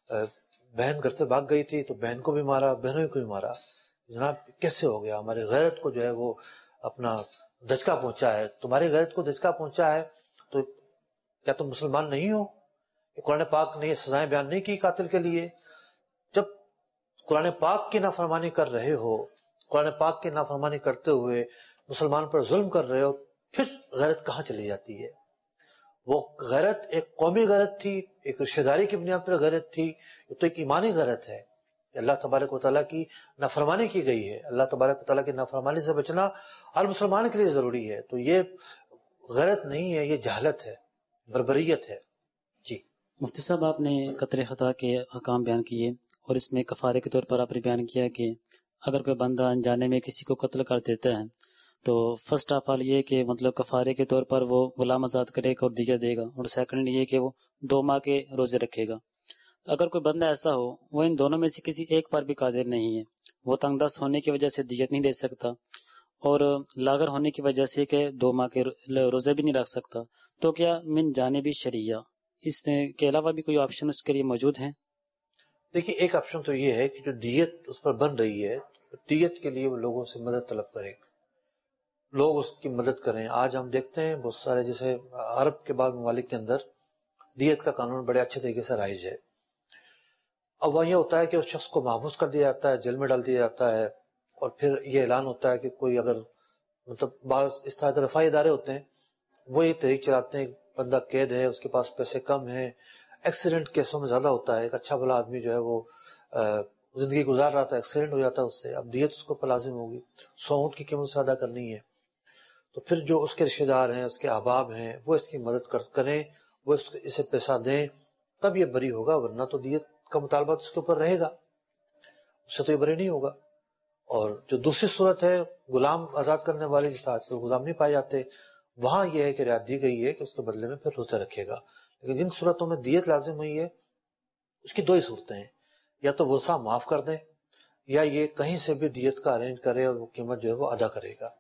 Speaker 3: بہن گھر سے بھاگ گئی تھی تو بہن کو بھی مارا، بہنوں کو بھی مارا. جناب کیسے ہو گیا؟ ہماری غیرت کو جو ہے وہ اپنا دھچکا پہنچا ہے. تمہاری غیرت کو دھچکا پہنچا ہے تو کیا تم مسلمان نہیں ہو؟ قرآن پاک نے یہ سزائیں بیان نہیں کی قاتل کے لیے؟ جب قرآن پاک کی نافرمانی کر رہے ہو، قرآن پاک کی نافرمانی کرتے ہوئے مسلمان پر ظلم کر رہے ہو، پھر غیرت کہاں چلی جاتی ہے؟ وہ غیرت ایک قومی غیرت تھی، ایک رشتہ داری کی بنیاد پر غیرت تھی، یہ تو ایک ایمانی غیرت ہے. اللہ تبارک و تعالیٰ کی نافرمانی کی گئی ہے. اللہ تبارک و تعالیٰ کی نافرمانی سے بچنا ہر مسلمان کے لیے ضروری ہے. تو یہ غیرت نہیں ہے، یہ جہالت ہے، بربریت ہے. جی
Speaker 7: مفتی صاحب، آپ نے قتل خطا کے احکام بیان کیے اور اس میں کفارے کے طور پر آپ نے بیان کیا کہ اگر کوئی بندہ انجانے میں کسی کو قتل کر دیتا ہے تو فرسٹ آف آل یہ کہ مطلب کفارے کے طور پر وہ غلام آزاد کرے گا اور دیہ دے گا، اور سیکنڈ یہ کہ وہ دو ماہ کے روزے رکھے گا. تو اگر کوئی بندہ ایسا ہو وہ ان دونوں میں سے کسی ایک پر بھی قادر نہیں ہے، وہ تنگ دست ہونے کی وجہ سے دیت نہیں دے سکتا اور لاغر ہونے کی وجہ سے کہ دو ماہ کے روزے بھی نہیں رکھ سکتا، تو کیا من جانبی شریعہ اس کے علاوہ بھی کوئی آپشن اس کے لیے موجود ہیں؟
Speaker 3: دیکھیے ایک آپشن تو یہ ہے کہ جو دیت اس پر بن رہی ہے، دیت کے لیے وہ لوگوں سے مدد طلب کریں، لوگ اس کی مدد کریں. آج ہم دیکھتے ہیں بہت سارے جیسے عرب کے بعض ممالک کے اندر دیت کا قانون بڑے اچھے طریقے سے رائج ہے. اب وہاں یہ ہوتا ہے کہ اس شخص کو محبوس کر دیا جاتا ہے، جیل میں ڈال دیا جاتا ہے، اور پھر یہ اعلان ہوتا ہے کہ کوئی اگر مطلب بعض اس طرح کے رفاہی ادارے ہوتے ہیں وہ یہ تحریک چلاتے ہیں، بندہ قید ہے، اس کے پاس پیسے کم ہیں، ایکسیڈنٹ کیسوں میں زیادہ ہوتا ہے، ایک اچھا بھلا آدمی جو ہے وہ زندگی گزار رہا تھا، ایکسیڈنٹ ہو جاتا ہے اس سے، اب دیت اس کو پر لازم ہوگی، سو اونٹ کی قیمت سے ادا کرنی ہے. تو پھر جو اس کے رشتہ دار ہیں، اس کے احباب ہیں، وہ اس کی مدد کریں، وہ اسے پیسہ دیں، تب یہ بری ہوگا، ورنہ تو دیت کا مطالبہ اس کے اوپر رہے گا، اس سے تو یہ بری نہیں ہوگا. اور جو دوسری صورت ہے غلام آزاد کرنے والی، جس آج کل غلام نہیں پائے جاتے، وہاں یہ ہے کہ رعایت دی گئی ہے کہ اس کے بدلے میں پھر روزہ رکھے گا. لیکن جن صورتوں میں دیت لازم ہوئی ہے اس کی دو ہی صورتیں ہیں، یا تو وسع معاف کر دیں یا یہ کہیں سے بھی دیت کا ارینج کرے اور وہ قیمت جو ہے وہ ادا کرے گا.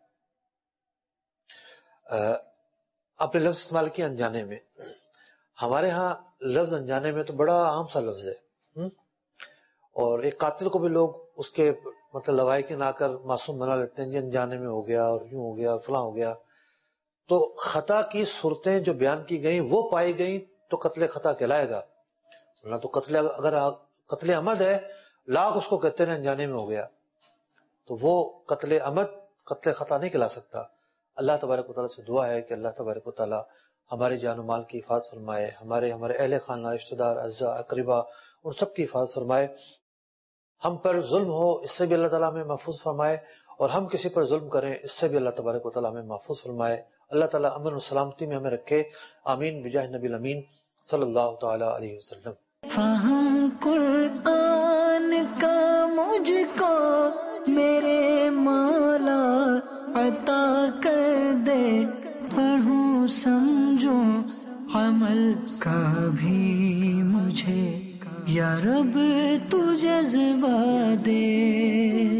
Speaker 3: اپنے لفظ استعمال کیا انجانے میں، ہمارے ہاں لفظ انجانے میں تو بڑا عام سا لفظ ہے، اور ایک قاتل کو بھی لوگ اس کے مطلب لوائق نہ کر معصوم بنا لیتے ہیں، جی انجانے میں ہو گیا اور یوں ہو گیا فلاں ہو گیا. تو خطا کی صورتیں جو بیان کی گئیں وہ پائی گئیں تو قتل خطا کہلائے گا، ورنہ تو قتل اگر قتل عمد ہے لاکھ اس کو کہتے ہیں انجانے میں ہو گیا تو وہ قتل عمد قتل خطا نہیں کہلا سکتا. اللہ تبارک و تعالیٰ سے دعا ہے کہ اللہ تبارک و تعالیٰ ہمارے جان و مال کی حفاظت فرمائے، ہمارے ہمارے اہل خانہ، رشتہ دار، اعزاء، اقربا، ان سب کی حفاظت فرمائے. ہم پر ظلم ہو اس سے بھی اللہ تعالیٰ ہمیں محفوظ فرمائے، اور ہم کسی پر ظلم کریں اس سے بھی اللہ تبارک و تعالیٰ ہمیں محفوظ فرمائے. اللہ تعالیٰ امن و سلامتی میں ہمیں رکھے، آمین بجاہ نبی الامین صلی اللہ تعالیٰ علیہ وسلم.
Speaker 4: فہم قرآن کا مجھ کو میرے مولا عطا کر دے، پڑھوں سمجھوں عمل کا بھی مجھے یا رب تو جذبہ دے.